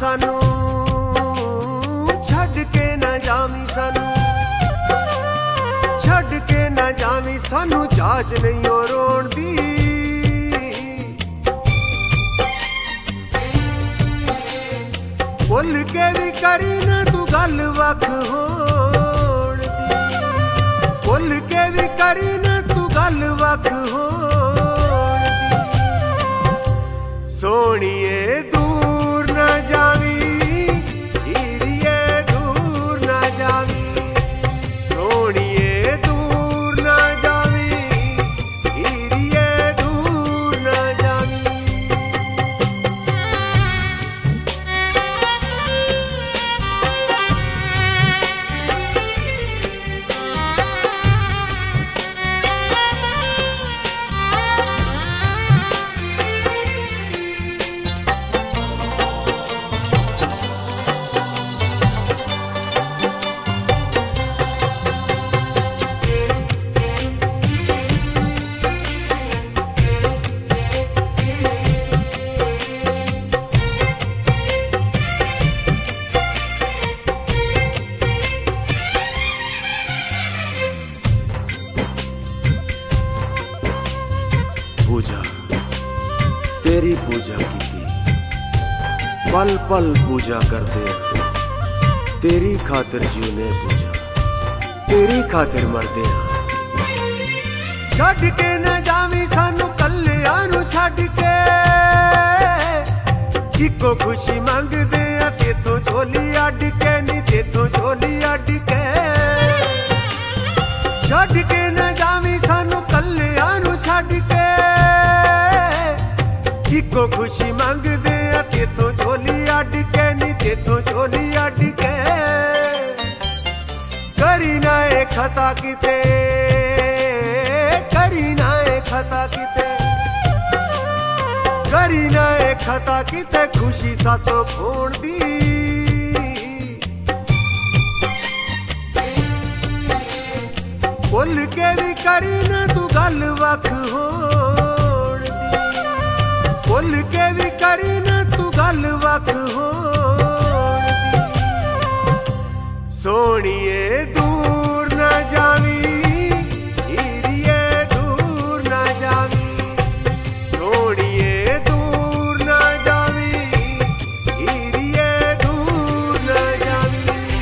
सानू, छड़ के ना जावी सानू, छड़ के ना जावी सानू जाच नहीं हो रोण दी। भुल के भी करी ना तू गल वख होण दी, भुल के भी करी ना तू गल वख होण दी। सोनिए दूर ना जावी, हीरिए दूर ना जावी, सोनिए दूर ना जावी, हीरिए दूर ना जावी। पूजा तेरी पूजा की, पल पल पूजा करते, तेरी खातिर जीने पूजा, तेरी खातिर मरदे। छड़ के न जावी सानू कल्लियां नू, छड़ के इको खुशी मंगदे आ तेतों झोली अड के, नी तेतों झोली अड के। छड़ के न जावी सानू कल्लियां नू, छड़ के इको खुशी मंगदे आ तेतों झोली अड के, नी तेतों झोली अड के। करी ना ए खता किते, करी ना ए खता किते, करी ना ए खता किते खुशी सातो खोण दी। भुल के भी करी ना तू गल वख होण दी, भुल के भी करी ना तू गल वख होण दी। सोनिए दूर ना जावी, हीरिए दूर ना जावी, सोनिए दूर ना जावी, हीरिए दूर ना जावी।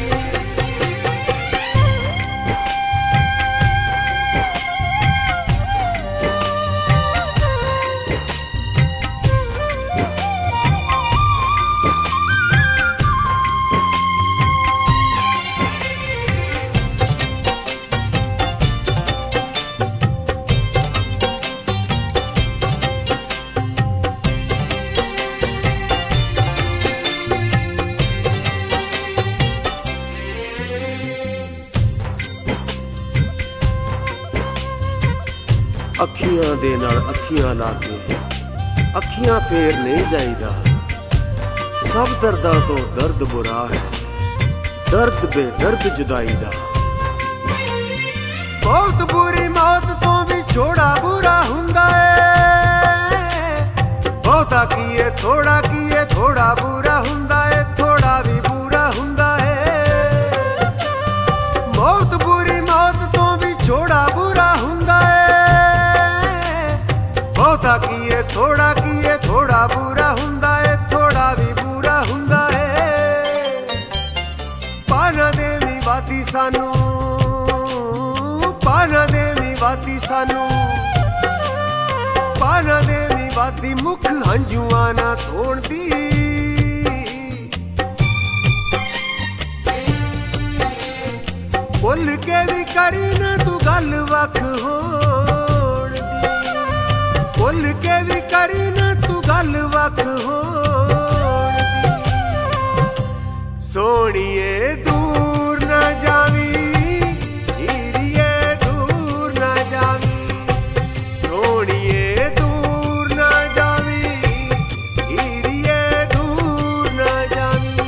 अखियां दे नाल अखियां ला के, अखियां फेर नहीं जाईदा। सब दर्दां तो दर्द बुरा है, दर्द बेदर्द जुदाई दा। बहुत बुरी मौत तो भी छोड़ा बुरा हुंदा है, बहुता कीए थोड़ा कीए थोड़ा बुरा हुंदा है, थोड़ा भी बुरा हुंदा है। बहुत बुरी मौत तो भी छोड़ा बुरा हुंदा है, बहुता कीए थोड़ा बुरा हुंदा है, थोड़ा भी बुरा हुंदा है। पाना देवी वादी सानू, पाना देवी वादी सानू, पाना देवी वादी मुख हंजुआ ना तोड़ दी। भुल के भी करी ना तू गल वख होण दी, भुल के भी करी ना तू गल वख होण दी। सोनिए दूर ना जावी, हीरिए दूर ना जावी, सोनिए दूर ना जावी, हीरिए दूर ना जावी।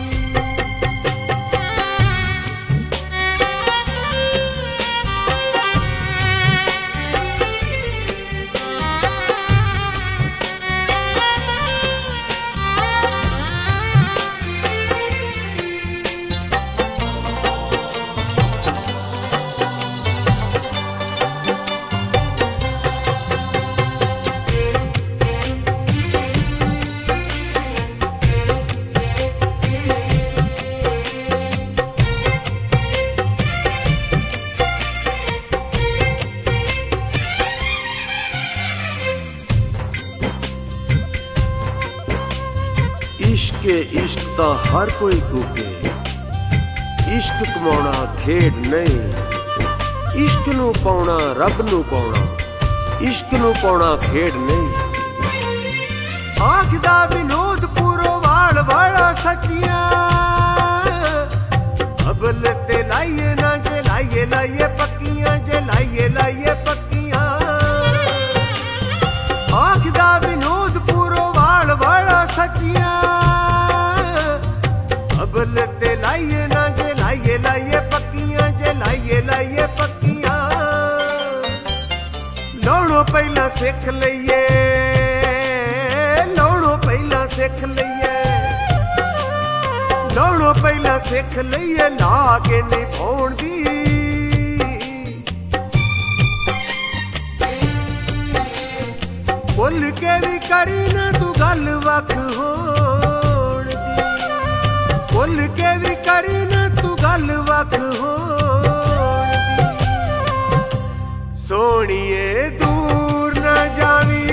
इश्क ता हर कोई कूके, इश्क कमाउणा खेड नहीं, इश्क नू पाउणा रब नू पाउणा, इश्क नू पाउणा खेड नहीं। आखदा विनोद पूरो वाल वाला सचिया, अबल ते लाइए ना जे लाइए लाइए पक्कियां, जे लाइए लाइए पक्कियां। आखदा विनोद पूरो वाल वाला सचिया, अबल ते लाइए ना जे लाइए लाइए पक्कियां, जे लाइए लाइए पक्कियां। लाउणो पहला सिख लईए, लाउणो पहला सिख लईए, लाउणो पहला सिख लईए ला के निभाउण दी। भुल के भी करी ना तू गल वख होण दी, भुल के भी करी ना तू गल वख होण दी। सोहणीए दूर ना जावी,